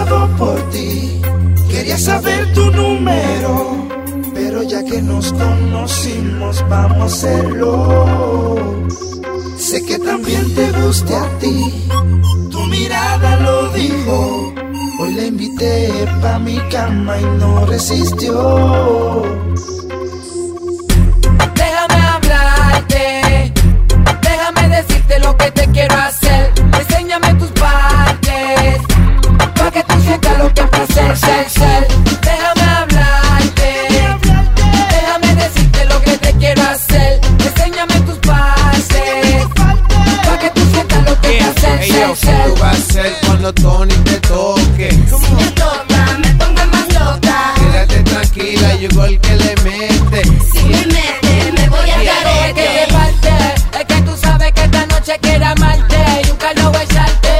preguntado por ti, quería saber tu número, pero ya que nos conocimos vamos a hacerlo. Sé que también te guste a ti, tu mirada lo dijo. Hoy la invité pa' mi cama y no resistió. Déjame hablarte, déjame decirte lo que te quiero hacer. Enséñame tus partes, pa' que tú sientas lo que es placer, ser. Déjame hablarte, déjame decirte lo que te quiero hacer. Enséñame tus partes, pa' que tú sientas lo que es placer, ser. ¿Qué tú vas a hacer cuando Tony te toque? Si me toca, me pongo más loca. Quédate tranquila, llegó el que le mete. Si me mete, me voy a garete. Que te parte, es que tú sabes que esta noche quiero amarte y un calor echarte.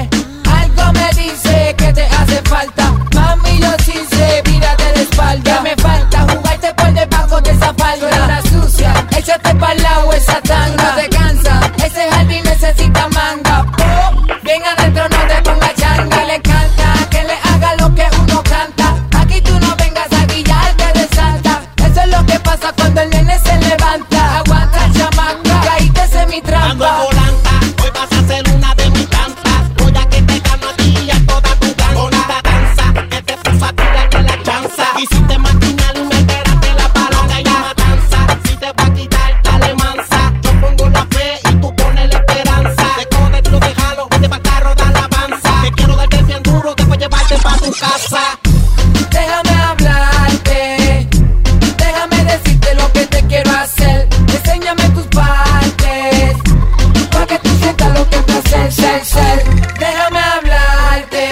Algo me dice que te hace falta, mami, yo sí sé, mírate de espalda. Que me falta jugarte por debajo de esa falda. Tú eres una sucia, échate pa'l lado esa tanga. No te cansa, ese jardín necesita manga. Bien adentro, no te pongas changa. Le canta que le haga lo que uno canta. Aquí tú no vengas a guillarte de santa. Eso es lo que pasa cuando el nene se levanta. Aguanta, chamaca, caíste en mi Ando en trampa. volanta, hoy vas a ser una de mis tantas. Voy a que te gano a ti y a toda tu gang. Bonita danza, que te puso a tirar de la chanza. Hiciste maquinal y me esperaste la palanca y la matanza. Si te va a quitar, dale mansa. Yo pongo la fe y tú pones la esperanza. Te codes, lo déjalo, te va a carro de alabanza. Te quiero darte bien duro, después llevarte pa' tu casa. Déjame hablarte, déjame decirte lo que te quiero hacer. Enséñame tus partes, pa' que tú sientas lo que es placer, ser. Déjame hablarte,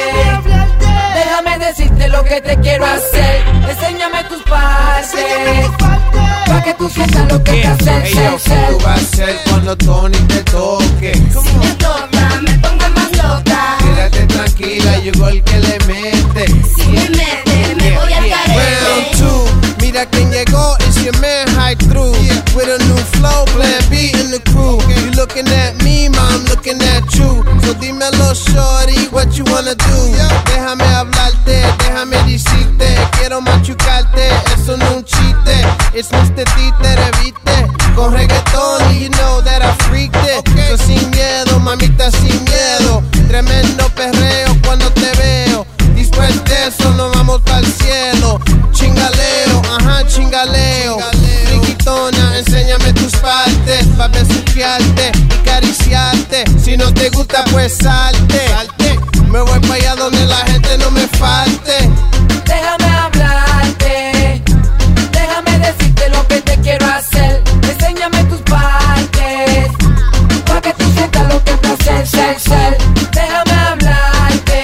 déjame decirte lo que te quiero hacer. Enséñame tus partes, pa' que tú sientas lo que es placer, ¿Qué tú vas a hacer cuando Tony te toque? Si me toca, me pongo más loca. Quédate tranquila, llegó el que le mete. Si me mete, me voy al Round garete. two, mira quién llegó, it's your man High Through. With a new flow, plan B in the crew. You looking at me, mom, looking at you. So dímelo, shorty, what you wanna do? Déjame hablarte, déjame decirte. Quiero machucarte, eso no es un chiste. It's Mr. Títere, viste. Con reggaetón, you know that I freaked it. So sin miedo, mamita, sin miedo. Tremendo perreo cuando te veo. Después de eso nos vamos pa'l cielo. Chingaleo, ajá, chingaleo. Friquitona, enséñame tus partes pa' besuquearte y acariciarte. Si no te gusta, pues salte. Me voy pa' allá donde la gente no me falte. Déjame hablarte, déjame decirte lo que te quiero hacer. Enséñame tus partes, pa' que tú sientas lo que es placer, ser. Déjame hablarte,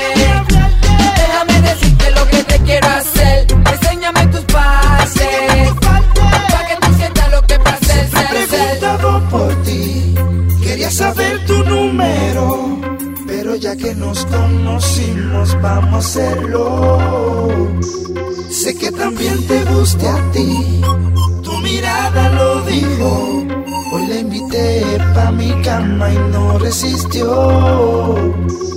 déjame decirte lo que te quiero hacer. Enséñame tus partes, pa' que tú sientas lo que es placer, He preguntado por ti, quería saber tu número, pero ya que nos conocimos vamos a hacerlo. Sé que también te guste a ti, tu mirada lo dijo. Hoy la invité pa' mi cama y no resistió.